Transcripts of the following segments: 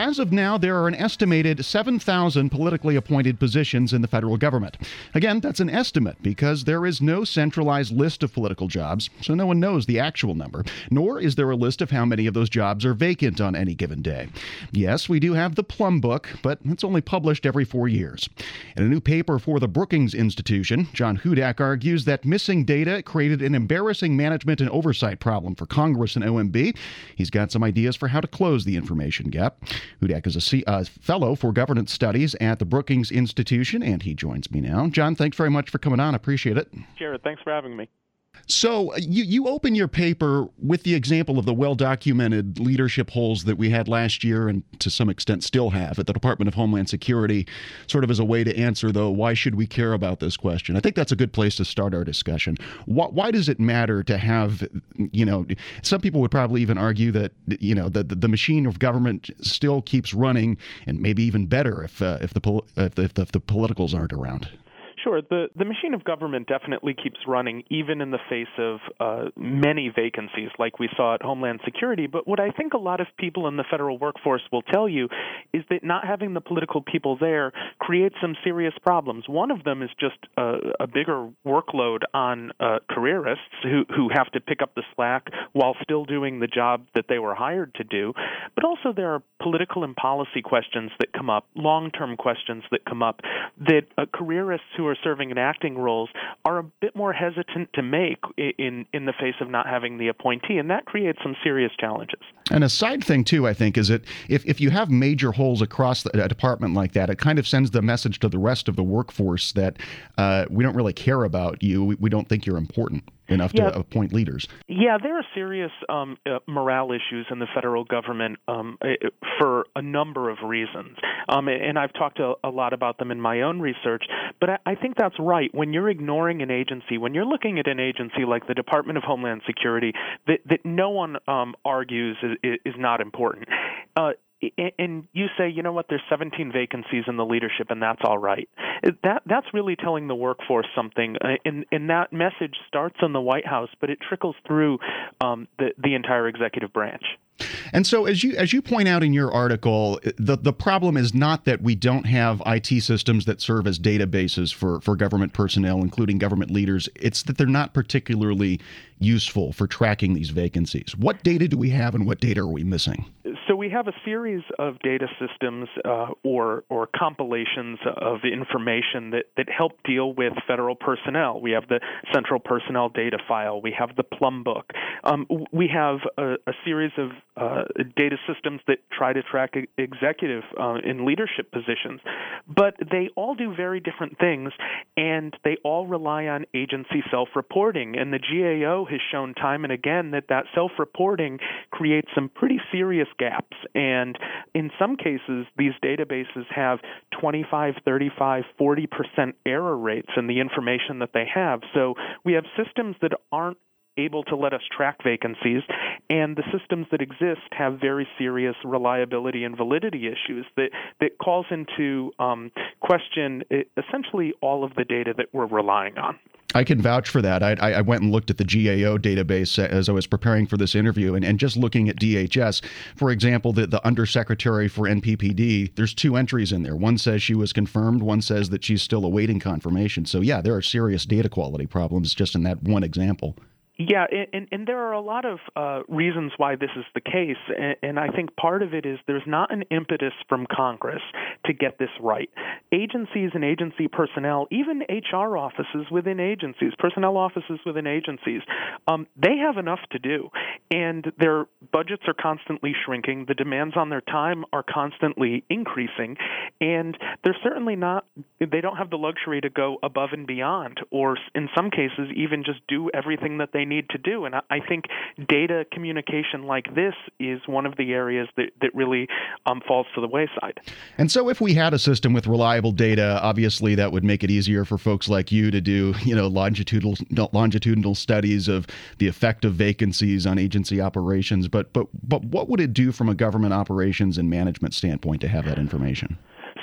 As of now, there are an estimated 7,000 politically appointed positions in the federal government. Again, that's an estimate because there is no centralized list of political jobs, so no one knows the actual number, nor is there a list of how many of those jobs are vacant on any given day. Yes, we do have the Plum Book, but it's only published every 4 years. In a new paper for the Brookings Institution, John Hudak argues that missing data created an embarrassing management and oversight problem for Congress and OMB. He's got some ideas for how to close the information gap. Hudak is a fellow for governance studies at the Brookings Institution, and he joins me now. John, thanks very much for coming on. I appreciate it. Jared, thanks for having me. So you open your paper with the example of the well-documented leadership holes that we had last year and to some extent still have at the Department of Homeland Security, sort of as a way to answer, though, why should we care about this question? I think that's a good place to start our discussion. Why does it matter to have, some people would probably even argue that, the machine of government still keeps running, and maybe even better if the politicals aren't around. Sure. The machine of government definitely keeps running, even in the face of many vacancies like we saw at Homeland Security. But what I think a lot of people in the federal workforce will tell you is that not having the political people there creates some serious problems. One of them is just a bigger workload on careerists who have to pick up the slack while still doing the job that they were hired to do. But also there are political and policy questions that come up, long-term questions that come up that careerists who are serving in acting roles are a bit more hesitant to make in the face of not having the appointee, and that creates some serious challenges. And a side thing, too, I think, is that if you have major holes across a department like that, it kind of sends the message to the rest of the workforce that we don't really care about you. We don't think you're important enough to appoint leaders. Yeah, there are serious morale issues in the federal government for a number of reasons. And I've talked a lot about them in my own research. But I think that's right. When you're ignoring an agency, when you're looking at an agency like the Department of Homeland Security that no one argues is not important, and you say, you know what, there's 17 vacancies in the leadership, and that's all right. That's really telling the workforce something. And that message starts in the White House, but it trickles through the entire executive branch. And so as you point out in your article, the problem is not that we don't have IT systems that serve as databases for government personnel, including government leaders. It's that they're not particularly useful for tracking these vacancies. What data do we have and what data are we missing? So we have a series of data systems or compilations of information that help deal with federal personnel. We have the Central Personnel Data File. We have the Plum Book. We have a series of data systems that try to track executive in leadership positions. But they all do very different things, and they all rely on agency self-reporting. And the GAO has shown time and again that self-reporting creates some pretty serious gaps. And in some cases, these databases have 25, 35, 40% error rates in the information that they have. So we have systems that aren't able to let us track vacancies, and the systems that exist have very serious reliability and validity issues that calls into question essentially all of the data that we're relying on. I can vouch for that. I went and looked at the GAO database as I was preparing for this interview, and just looking at DHS, for example, the undersecretary for NPPD, there's 2 entries in there. One says she was confirmed, one says that she's still awaiting confirmation. So yeah, there are serious data quality problems just in that one example. Yeah, and there are a lot of reasons why this is the case, and I think part of it is there's not an impetus from Congress to get this right. Agencies and agency personnel, even HR offices within agencies, personnel offices within agencies, they have enough to do, and their budgets are constantly shrinking, the demands on their time are constantly increasing, and they're certainly not, they don't have the luxury to go above and beyond, or in some cases even just do everything that they need to do. And I think data communication like this is one of the areas that really falls to the wayside. And so if we had a system with reliable data, obviously that would make it easier for folks like you to do, longitudinal studies of the effect of vacancies on agency operations. But what would it do from a government operations and management standpoint to have that information?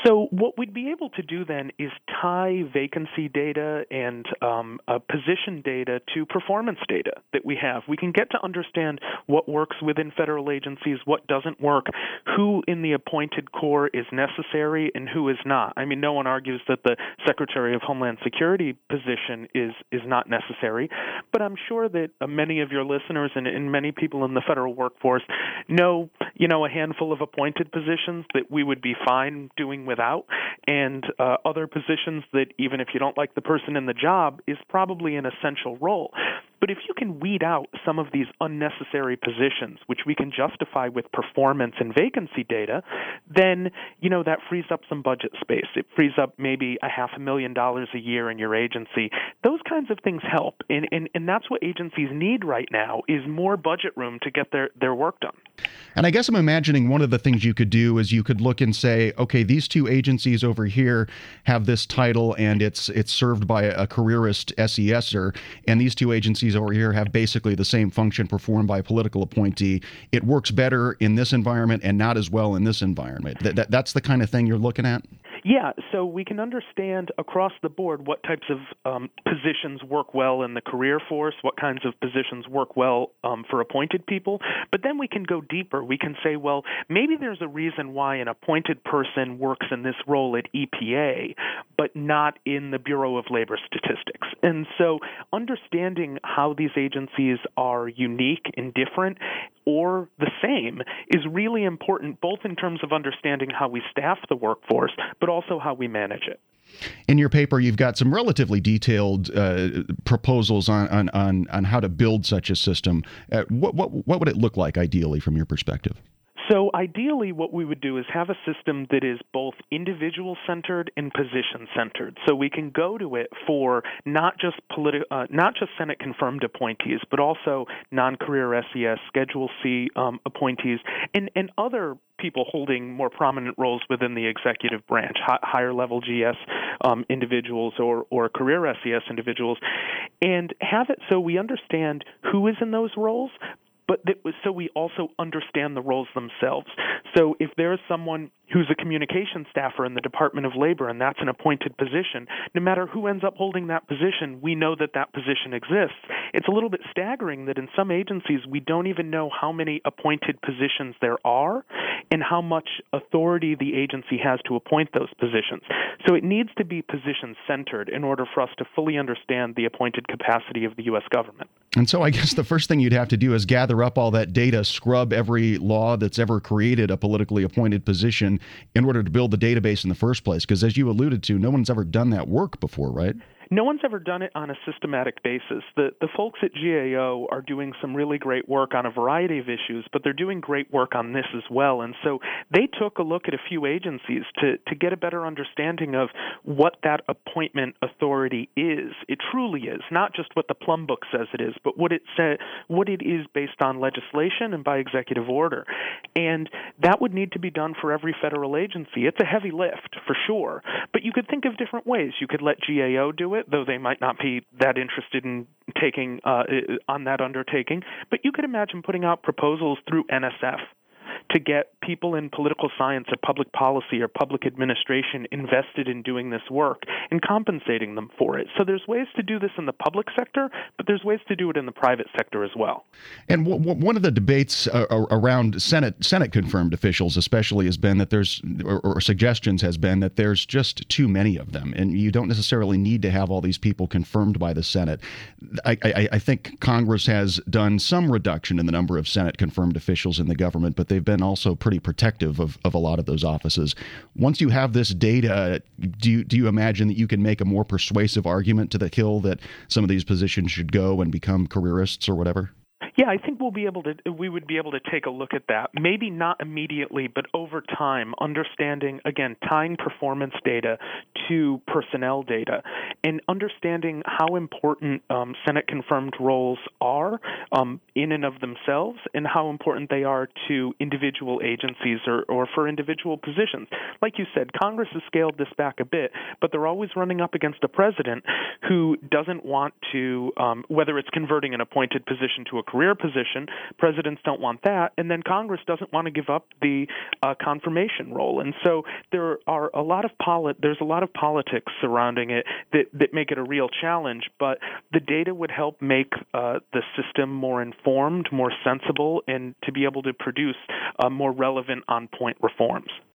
So what we'd be able to do then is tie vacancy data and position data to performance data that we have. We can get to understand what works within federal agencies, what doesn't work, who in the appointed corps is necessary and who is not. I mean, no one argues that the Secretary of Homeland Security position is not necessary, but I'm sure that many of your listeners and many people in the federal workforce know, a handful of appointed positions that we would be fine doing without, and other positions that even if you don't like the person in the job is probably an essential role. But if you can weed out some of these unnecessary positions, which we can justify with performance and vacancy data, then, that frees up some budget space. It frees up maybe $500,000 a year in your agency. Those kinds of things help. And that's what agencies need right now is more budget room to get their work done. And I guess I'm imagining one of the things you could do is you could look and say, okay, these two agencies over here have this title and it's served by a careerist SESer, and these two agencies over here have basically the same function performed by a political appointee. It works better in this environment and not as well in this environment. That's the kind of thing you're looking at? Yeah, so we can understand across the board what types of positions work well in the career force, what kinds of positions work well for appointed people. But then we can go deeper. We can say, well, maybe there's a reason why an appointed person works in this role at EPA, but not in the Bureau of Labor Statistics. And so understanding how these agencies are unique and different or the same is really important, both in terms of understanding how we staff the workforce, but also how we manage it. In your paper, you've got some relatively detailed proposals on how to build such a system. What would it look like ideally from your perspective? So ideally, what we would do is have a system that is both individual-centered and position-centered. So we can go to it for not just Senate-confirmed appointees, but also non-career SES, Schedule C appointees, and other people holding more prominent roles within the executive branch, higher-level GS individuals or career SES individuals, and have it so we understand who is in those roles, but so we also understand the roles themselves. So if there's someone who's a communication staffer in the Department of Labor and that's an appointed position, no matter who ends up holding that position, we know that that position exists. It's a little bit staggering that in some agencies we don't even know how many appointed positions there are and how much authority the agency has to appoint those positions. So it needs to be position-centered in order for us to fully understand the appointed capacity of the U.S. government. And so I guess the first thing you'd have to do is gather up all that data, scrub every law that's ever created a politically appointed position in order to build the database in the first place. Because as you alluded to, no one's ever done that work before, right? No one's ever done it on a systematic basis. The folks at GAO are doing some really great work on a variety of issues, but they're doing great work on this as well. And so they took a look at a few agencies to get a better understanding of what that appointment authority is. It truly is, not just what the plum book says it is, but what it is based on legislation and by executive order. And that would need to be done for every federal agency. It's a heavy lift, for sure, but you could think of different ways. You could let GAO do it, though they might not be that interested in taking on that undertaking. But you could imagine putting out proposals through NSF to get people in political science or public policy or public administration invested in doing this work and compensating them for it. So there's ways to do this in the public sector, but there's ways to do it in the private sector as well. And one of the debates around Senate-confirmed officials especially has been that there's, or suggestions has been that there's just too many of them, and you don't necessarily need to have all these people confirmed by the Senate. I think Congress has done some reduction in the number of Senate-confirmed officials in the government, but they've been also pretty protective of a lot of those offices. Once you have this data, do you imagine that you can make a more persuasive argument to the Hill that some of these positions should go and become careerists or whatever? Yeah, I think we would be able to take a look at that. Maybe not immediately, but over time, understanding, again, tying performance data to personnel data and understanding how important Senate-confirmed roles are in and of themselves and how important they are to individual agencies or for individual positions. Like you said, Congress has scaled this back a bit, but they're always running up against a president who doesn't want to, whether it's converting an appointed position to a career career position. Presidents don't want that, and then Congress doesn't want to give up the confirmation role. And so there's a lot of politics surrounding it that make it a real challenge. But the data would help make the system more informed, more sensible, and to be able to produce more relevant, on-point reforms.